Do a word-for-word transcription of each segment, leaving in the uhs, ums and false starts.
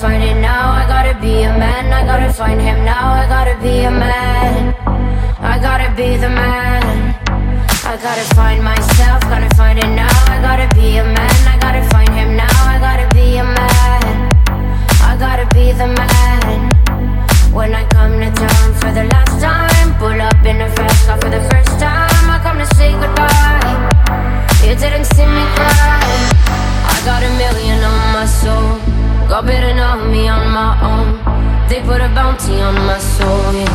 find it now. I gotta be a man. I gotta find him now. I gotta be a man. I gotta be the man. I gotta find myself, gotta find it now. I gotta be a man. I gotta find him now. I gotta be a man. I gotta be the man. When I come to town for the last time, pull up in a fast car for the first time. I come to say goodbye. You didn't see me cry. I got a million on my soul. God better know me on my own. They put a bounty on my soul, yeah.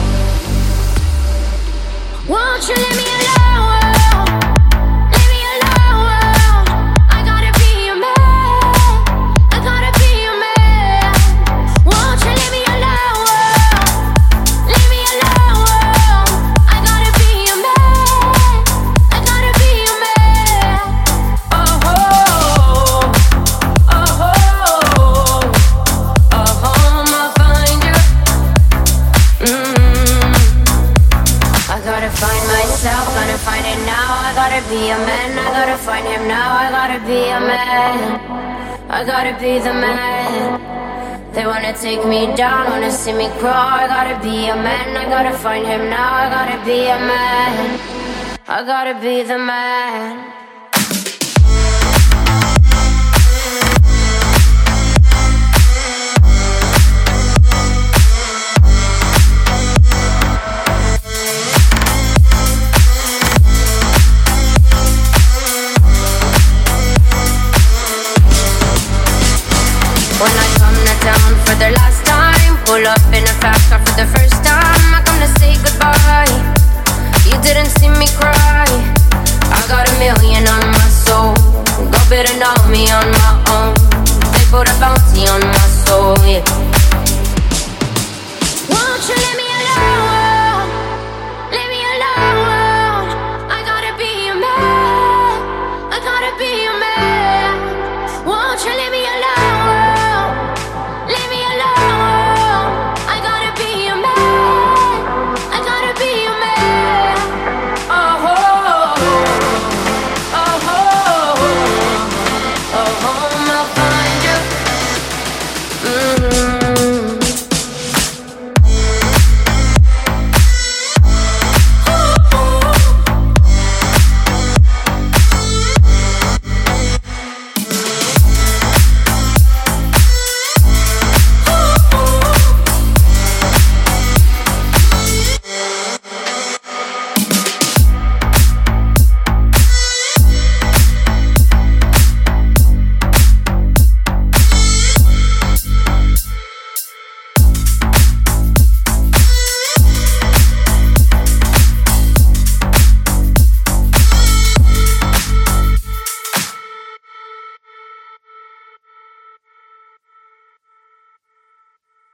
Won't you leave me alone? Leave me alone. I gotta be your man. I gotta be your man. Won't you leave me alone? Leave me alone. I gotta be your man. I gotta be your man. Oh, oh, oh, oh, oh, I'll find you. Mm. I gotta find myself, gotta find it now. I gotta be a man, I gotta find him now. I gotta be a man, I gotta be the man. They wanna take me down, wanna see me crawl. I gotta be a man, I gotta find him now. I gotta be a man, I gotta be the man. When I come to town for the last time, pull up in a fast car for the first